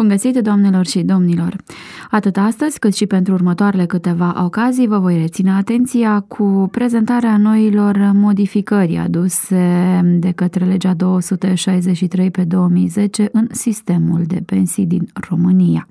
Bun găsit, doamnelor și domnilor! Atât astăzi, cât și pentru următoarele câteva ocazii, vă voi reține atenția cu prezentarea noilor modificări aduse de către legea 263 pe 2010 în sistemul de pensii din România.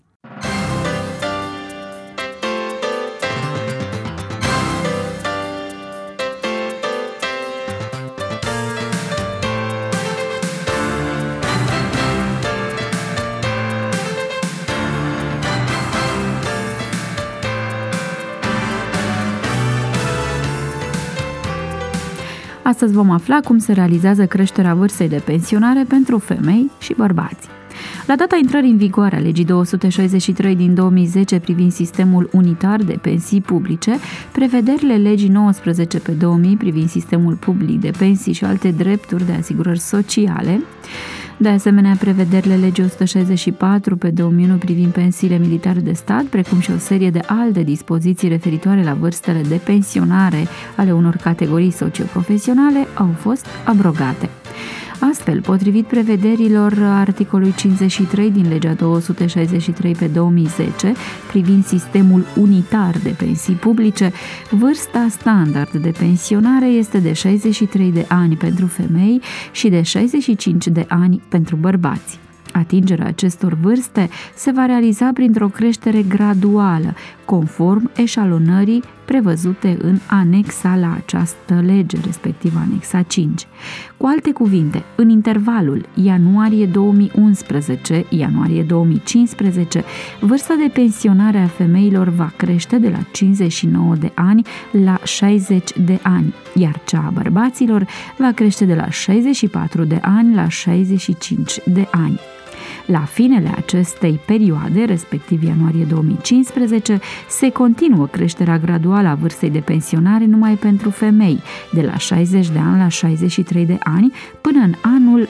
Astăzi vom afla cum se realizează creșterea vârstei de pensionare pentru femei și bărbați. La data intrării în vigoare a legii 263 din 2010 privind sistemul unitar de pensii publice, prevederile legii 19 pe 2000 privind sistemul public de pensii și alte drepturi de asigurări sociale, de asemenea prevederile legii 164 pe 2001 privind pensiile militare de stat, precum și o serie de alte dispoziții referitoare la vârstele de pensionare ale unor categorii socioprofesionale au fost abrogate. Astfel, potrivit prevederilor articolului 53 din legea 263 pe 2010 privind sistemul unitar de pensii publice, vârsta standard de pensionare este de 63 de ani pentru femei și de 65 de ani pentru bărbați. Atingerea acestor vârste se va realiza printr-o creștere graduală, conform eșalonării prevăzute în anexa la această lege, respectiv anexa 5. Cu alte cuvinte, în intervalul ianuarie 2011-ianuarie 2015, vârsta de pensionare a femeilor va crește de la 59 de ani la 60 de ani, iar cea a bărbaților va crește de la 64 de ani la 65 de ani. La finele acestei perioade, respectiv ianuarie 2015, se continuă creșterea graduală a vârstei de pensionare numai pentru femei, de la 60 de ani la 63 de ani până în anul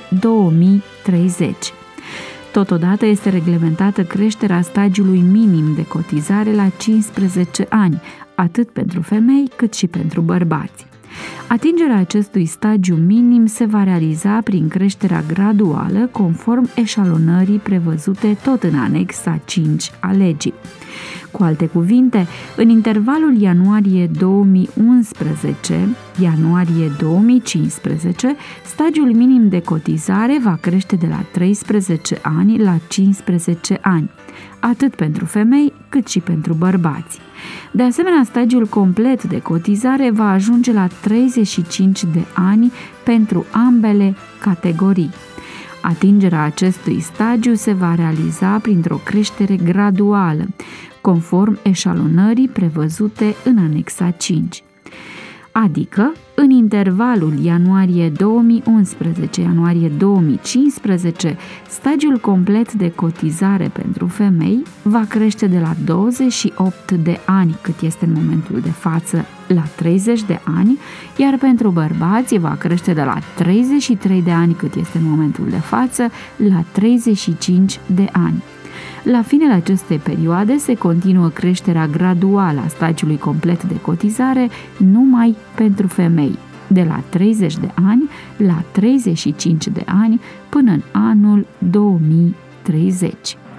2030. Totodată este reglementată creșterea stagiului minim de cotizare la 15 ani, atât pentru femei cât și pentru bărbați. Atingerea acestui stagiu minim se va realiza prin creșterea graduală conform eșalonării prevăzute tot în anexa 5 a legii. Cu alte cuvinte, în intervalul ianuarie 2011-ianuarie 2015, stagiul minim de cotizare va crește de la 13 ani la 15 ani, atât pentru femei cât și pentru bărbați. De asemenea, stagiul complet de cotizare va ajunge la 35 de ani pentru ambele categorii. Atingerea acestui stagiu se va realiza printr-o creștere graduală, conform eșalonării prevăzute în anexa 5. Adică, în intervalul ianuarie 2011-ianuarie 2015, stagiul complet de cotizare pentru femei va crește de la 28 de ani, cât este în momentul de față, la 30 de ani, iar pentru bărbați va crește de la 33 de ani, cât este în momentul de față, la 35 de ani. La finele acestei perioade se continuă creșterea graduală a stagiului complet de cotizare numai pentru femei, de la 30 de ani la 35 de ani până în anul 2030.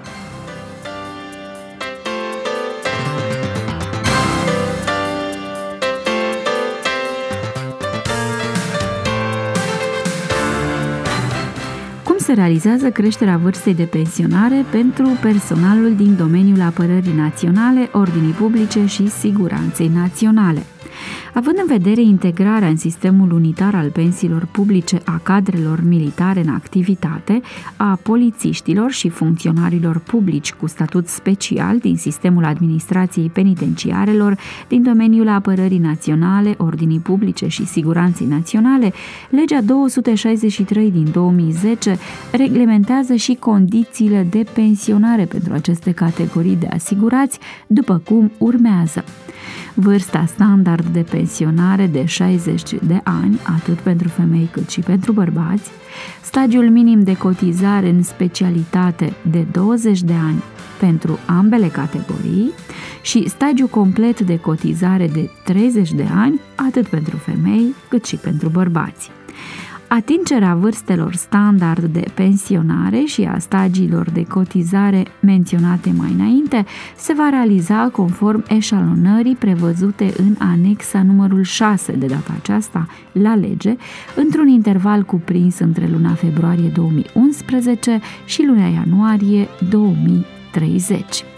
Se realizează creșterea vârstei de pensionare pentru personalul din domeniul apărării naționale, ordinii publice și siguranței naționale. Având în vedere integrarea în sistemul unitar al pensiilor publice a cadrelor militare în activitate, a polițiștilor și funcționarilor publici cu statut special din sistemul administrației penitenciarelor din domeniul apărării naționale, ordinii publice și siguranței naționale, legea 263 din 2010 reglementează și condițiile de pensionare pentru aceste categorii de asigurați, după cum urmează. Vârsta standard de pensionare de 60 de ani, atât pentru femei cât și pentru bărbați, stagiul minim de cotizare în specialitate de 20 de ani pentru ambele categorii și stagiul complet de cotizare de 30 de ani, atât pentru femei cât și pentru bărbați. Atingerea vârstelor standard de pensionare și a stagiilor de cotizare menționate mai înainte se va realiza conform eșalonării prevăzute în anexa numărul 6 de data aceasta la lege, într-un interval cuprins între luna februarie 2011 și luna ianuarie 2030.